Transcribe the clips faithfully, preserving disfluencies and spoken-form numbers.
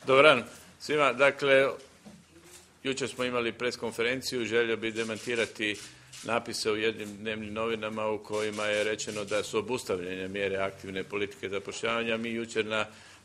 Dobar dan svima. Dakle, jučer smo imali preskonferenciju, želio bih demantirati napise u jednim dnevnim novinama u kojima je rečeno da su obustavljene mjere aktivne politike zapošljavanja. Mi jučer na,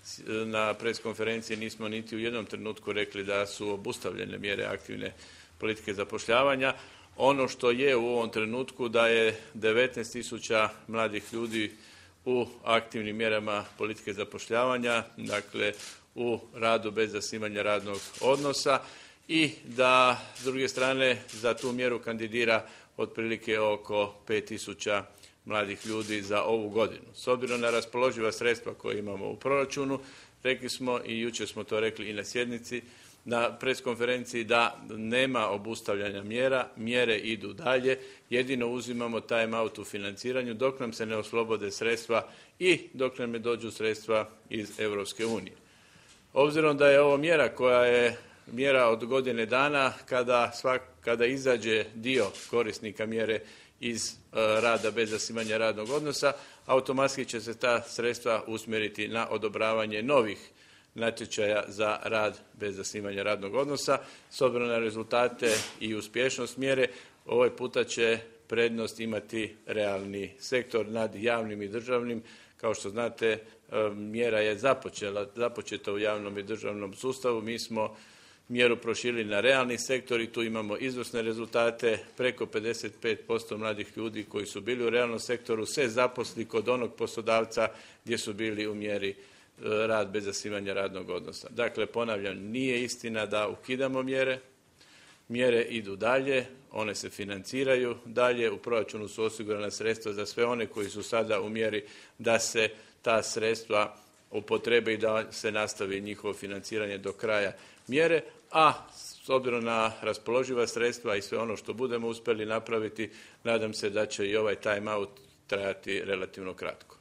na preskonferenciji nismo niti u jednom trenutku rekli da su obustavljene mjere aktivne politike zapošljavanja. Ono što je u ovom trenutku da je devetnaest tisuća mladih ljudi u aktivnim mjerama politike zapošljavanja, dakle u radu bez zasnivanja radnog odnosa i da s druge strane za tu mjeru kandidira otprilike oko pet tisuća mladih ljudi za ovu godinu. S obzirom na raspoloživa sredstva koje imamo u proračunu, rekli smo i jučer smo to rekli i na sjednici, na preskonferenciji da nema obustavljanja mjera, mjere idu dalje, jedino uzimamo time out u financiranju dok nam se ne oslobode sredstva i dok nam ne dođu sredstva iz Europske unije. Obzirom da je ovo mjera koja je mjera od godine dana, kada, svak, kada izađe dio korisnika mjere iz uh, rada bez zasnivanja radnog odnosa, automatski će se ta sredstva usmjeriti na odobravanje novih natječaja za rad bez zasnivanja radnog odnosa. S obzirom na rezultate i uspješnost mjere, ovaj puta će prednost imati realni sektor nad javnim i državnim. Kao što znate, mjera je započela, započeta u javnom i državnom sustavu. Mi smo mjeru proširili na realni sektor i tu imamo izvrsne rezultate. Preko pedeset pet posto mladih ljudi koji su bili u realnom sektoru se zaposli kod onog poslodavca gdje su bili u mjeri rad bez zasnivanja radnog odnosa. Dakle, ponavljam, nije istina da ukidamo mjere. Mjere idu dalje, one se financiraju dalje, u proračunu su osigurana sredstva za sve one koji su sada u mjeri da se ta sredstva upotrebe i da se nastavi njihovo financiranje do kraja mjere, a s obzirom na raspoloživa sredstva i sve ono što budemo uspjeli napraviti, nadam se da će i ovaj time out trajati relativno kratko.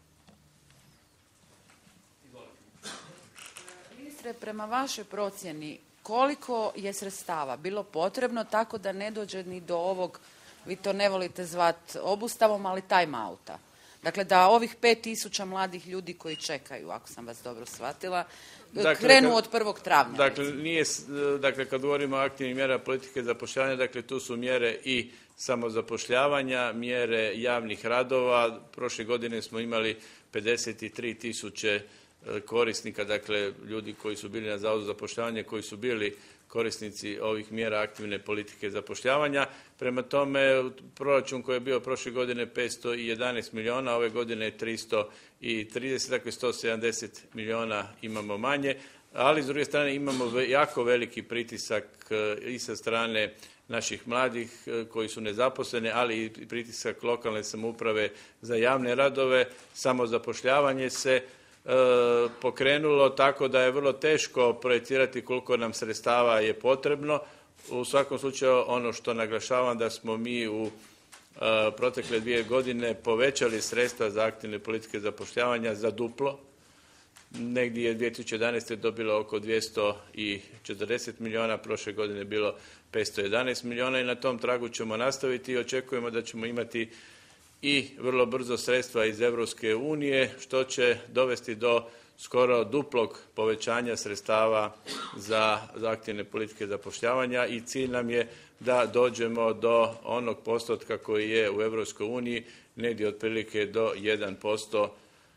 Ministre, prema vašoj procjeni, koliko je sredstava bilo potrebno tako da ne dođe ni do ovog, vi to ne volite zvati obustavom, ali time outa? Dakle, da ovih pet tisuća mladih ljudi koji čekaju, ako sam vas dobro shvatila, dakle, krenu kad, od prvog travnja. Dakle, nije, dakle, kad govorimo o aktivnim mjerama politike zapošljavanja, dakle, tu su mjere i samozapošljavanja, mjere javnih radova. Prošle godine smo imali pedeset tri tisuće korisnika, dakle ljudi koji su bili na Zavodu za zapošljavanje, koji su bili korisnici ovih mjera aktivne politike zapošljavanja. Prema tome, proračun koji je bio prošle godine petsto jedanaest milijuna, ove godine je tristo trideset, dakle sto sedamdeset milijuna imamo manje, ali s druge strane imamo jako veliki pritisak i sa strane naših mladih koji su nezaposleni, ali i pritisak lokalne samouprave za javne radove. Samozapošljavanje se E, pokrenulo tako da je vrlo teško projecirati koliko nam sredstava je potrebno. U svakom slučaju ono što naglašavam da smo mi u e, protekle dvije godine povećali sredstva za aktivne politike zapošljavanja za duplo. Negdje je dvije tisuće jedanaeste dobilo oko dvjesto četrdeset milijuna, prošle godine je bilo petsto jedanaest milijuna i na tom tragu ćemo nastaviti i očekujemo da ćemo imati i vrlo brzo sredstva iz Europske unije, što će dovesti do skoro duplog povećanja sredstava za, za aktivne politike zapošljavanja i cilj nam je da dođemo do onog postotka koji je u Europskoj uniji, negdje otprilike do jedan posto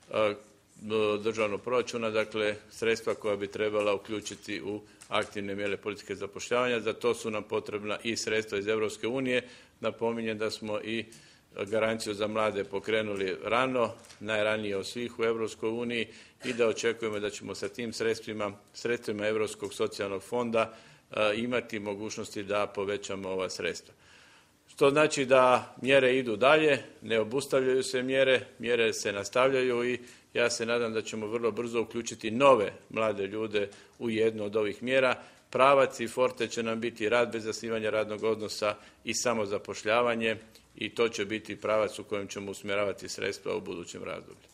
državnog proračuna, dakle sredstva koja bi trebala uključiti u aktivne mjere politike zapošljavanja. Za to su nam potrebna i sredstva iz Europske unije. Napominjem da smo i garanciju za mlade pokrenuli rano, najranije od svih u Europskoj uniji i da očekujemo da ćemo sa tim sredstvima, sredstvima Europskog socijalnog fonda imati mogućnosti da povećamo ova sredstva. Što znači da mjere idu dalje, ne obustavljaju se mjere, mjere se nastavljaju i ja se nadam da ćemo vrlo brzo uključiti nove mlade ljude u jednu od ovih mjera. Pravac i forte će nam biti rad bez zasnivanja radnog odnosa i samozapošljavanje i to će biti pravac u kojem ćemo usmjeravati sredstva u budućem razdoblju.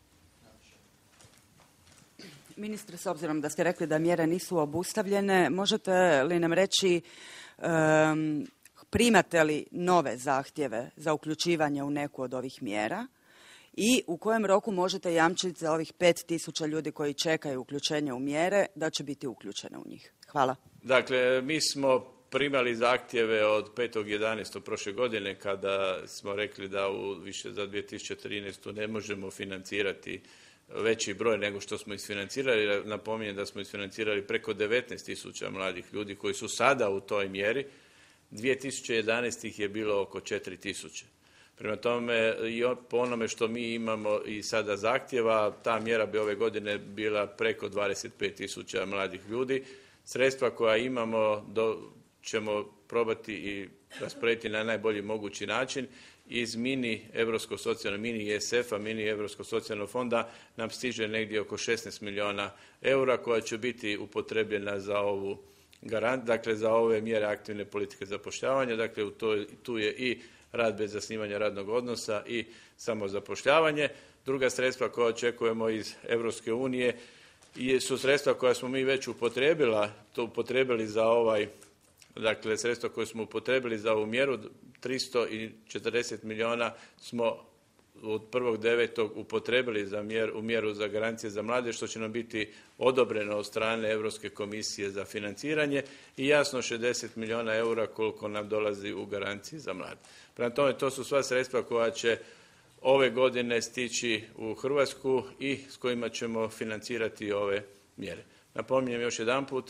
Ministre, s obzirom da ste rekli da mjere nisu obustavljene, možete li nam reći um, primate li nove zahtjeve za uključivanje u neku od ovih mjera I u kojem roku možete jamčiti za ovih pet tisuća ljudi koji čekaju uključenje u mjere da će biti uključene u njih? Hvala. Dakle, mi smo primali zahtjeve od petog jedanaestog prošle godine kada smo rekli da u više za dvije tisuće trinaestu ne možemo financirati veći broj nego što smo isfinancirali. Napominjem da smo isfinancirali preko devetnaest tisuća mladih ljudi koji su sada u toj mjeri. dvije tisuće jedanaeste ih je bilo oko četiri tisuće. Prema tome, i po onome što mi imamo i sada zahtjeva, ta mjera bi ove godine bila preko dvadeset pet tisuća mladih ljudi. Sredstva koja imamo do, ćemo probati i rasporediti na najbolji mogući način. Iz mini Europskog socijalnog, mini E S F-a, mini Europskog socijalnog fonda nam stiže negdje oko šesnaest milijuna eura koja će biti upotrebljena za ovu garant, dakle za ove mjere aktivne politike zapošljavanja. Dakle, u to, tu je i rad bez zasnivanja radnog odnosa i samozapošljavanje. Druga sredstva koja očekujemo iz Europske unije su sredstva koja smo mi već upotrijebila, to upotrijebili za ovaj, dakle sredstva koje smo upotrijebili za ovu mjeru, tristo četrdeset milijuna smo od prvog devetog upotrijebili za mjer, u mjeru za garancije za mlade, što će nam biti odobreno od strane Europske komisije za financiranje i jasno šezdeset milijuna eura koliko nam dolazi u garanciji za mlade. Prema tome, to su sva sredstva koja će ove godine stići u Hrvatsku i s kojima ćemo financirati ove mjere. Napominjem još jedanput,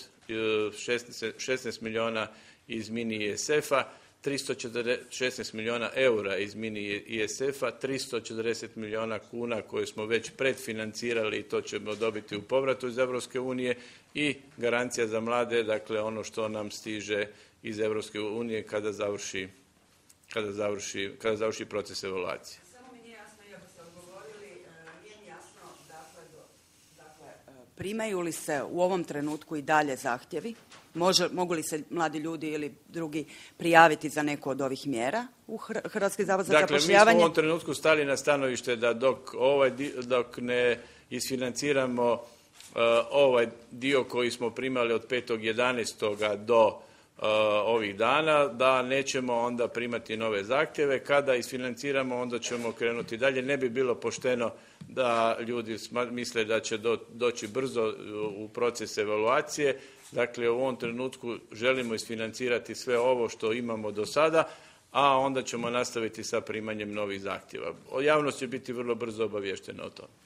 šesnaest milijuna iz mini E S F-a, tristo šesnaest milijuna eura iz mini E S F-a, tristo četrdeset milijuna kuna koje smo već predfinancirali i to ćemo dobiti u povratu iz Europske unije i garancija za mlade, dakle ono što nam stiže iz Europske unije kada završi, kada završi, kada završi proces evaluacije. Samo mi nije jasno, iako ste odgovorili, nije mi jasno, dakle, dakle, primaju li se u ovom trenutku i dalje zahtjevi? Može, mogu li se mladi ljudi ili drugi prijaviti za neku od ovih mjera u Hrvatski zavod za dakle, zapošljavanje? Dakle, mi smo u ovom trenutku stali na stanovište da dok, ovaj, dok ne isfinanciramo uh, ovaj dio koji smo primali od petog jedanaestog do uh, ovih dana, da nećemo onda primati nove zahtjeve. Kada isfinanciramo, onda ćemo krenuti dalje. Ne bi bilo pošteno da ljudi misle da će do, doći brzo u proces evaluacije. Dakle, u ovom trenutku želimo isfinancirati sve ovo što imamo do sada, a onda ćemo nastaviti sa primanjem novih zahtjeva. Javnost će biti vrlo brzo obavještena o tome.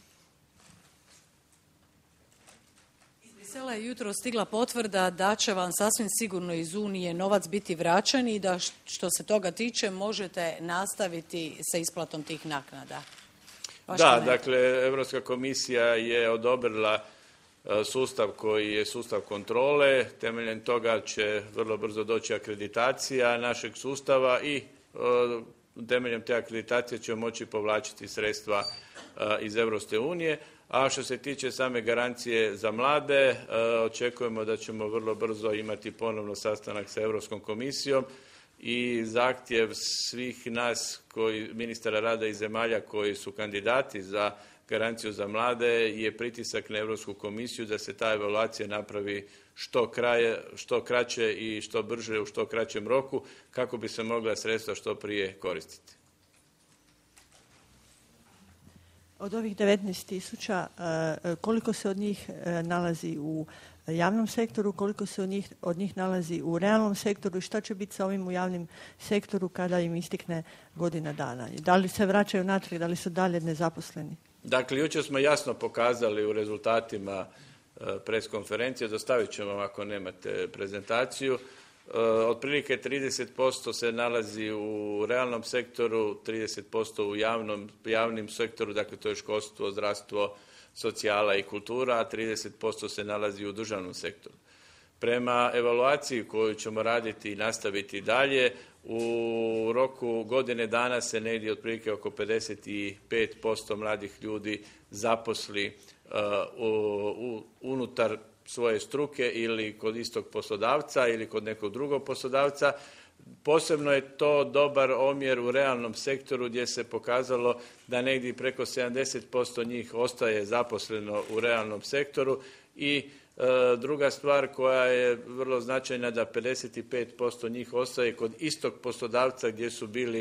Iz Brisela je jutro stigla potvrda da će vam sasvim sigurno iz Unije novac biti vraćen i da što se toga tiče možete nastaviti sa isplatom tih naknada. Baš da, dakle, Europska komisija je odobrila sustav koji je sustav kontrole. Temeljem toga će vrlo brzo doći akreditacija našeg sustava i temeljem te akreditacije ćemo moći povlačiti sredstva iz Europske unije. A što se tiče same garancije za mlade, očekujemo da ćemo vrlo brzo imati ponovno sastanak sa Europskom komisijom i zahtjev svih nas, koji, ministara rada i zemalja koji su kandidati za garanciju za mlade je pritisak na Europsku komisiju da se ta evaluacija napravi što, kraje, što kraće i što brže u što kraćem roku kako bi se mogla sredstva što prije koristiti. Od ovih devetnaest tisuća, koliko se od njih nalazi u javnom sektoru, koliko se od njih, od njih nalazi u realnom sektoru i šta će biti sa ovim u javnom sektoru kada im istikne godina dana? Da li se vraćaju natrag, da li su dalje nezaposleni? Dakle, jučer smo jasno pokazali u rezultatima pres konferencije, dostavit ćemo vam ako nemate prezentaciju, otprilike trideset posto se nalazi u realnom sektoru, trideset posto u javnom, javnim sektoru, dakle to je školstvo, zdravstvo, socijala i kultura, a trideset posto se nalazi u državnom sektoru. Prema evaluaciji koju ćemo raditi i nastaviti dalje, u roku godine dana se negdje otprilike oko pedeset pet posto mladih ljudi zaposli uh, u, u, unutar svoje struke ili kod istog poslodavca ili kod nekog drugog poslodavca. Posebno je to dobar omjer u realnom sektoru gdje se pokazalo da negdje preko sedamdeset posto njih ostaje zaposleno u realnom sektoru i e, druga stvar koja je vrlo značajna da pedeset pet posto njih ostaje kod istog poslodavca gdje su bili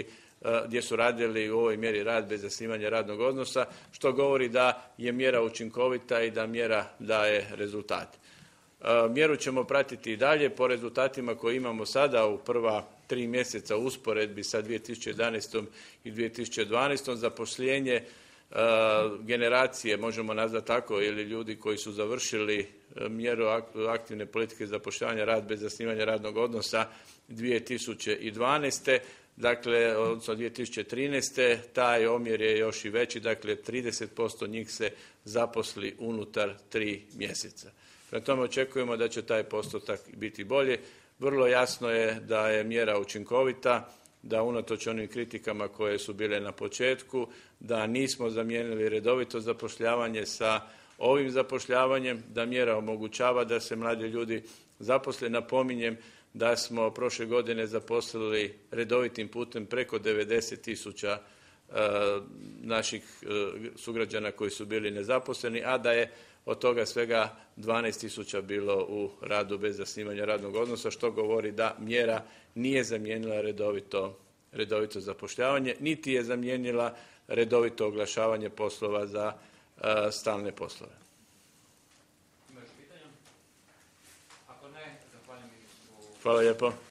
gdje su radili u ovoj mjeri rad bez zasnivanja radnog odnosa, što govori da je mjera učinkovita i da mjera daje rezultate. Mjeru ćemo pratiti i dalje po rezultatima koje imamo sada u prva tri mjeseca u usporedbi sa dvije tisuće jedanaestom i dvije tisuće dvanaestom. Zaposljenje generacije, možemo nazvati tako, ili ljudi koji su završili mjeru aktivne politike zapošljavanja rad bez zasnivanja radnog odnosa dvije tisuće dvanaeste. Dakle, odnosno dvije tisuće trinaeste. taj omjer je još i veći, dakle trideset posto njih se zaposli unutar tri mjeseca. Prema tome očekujemo da će taj postotak biti bolje. Vrlo jasno je da je mjera učinkovita, da unatoč onim kritikama koje su bile na početku, da nismo zamijenili redovito zapošljavanje sa ovim zapošljavanjem, da mjera omogućava da se mladi ljudi zaposle. Napominjem da smo prošle godine zaposlili redovitim putem preko devedeset tisuća naših sugrađana koji su bili nezaposleni, a da je od toga svega dvanaest tisuća bilo u radu bez zasnivanja radnog odnosa, što govori da mjera nije zamijenila redovito, redovito zapošljavanje, niti je zamijenila redovito oglašavanje poslova za uh, stalne poslove. Hvala lijepo.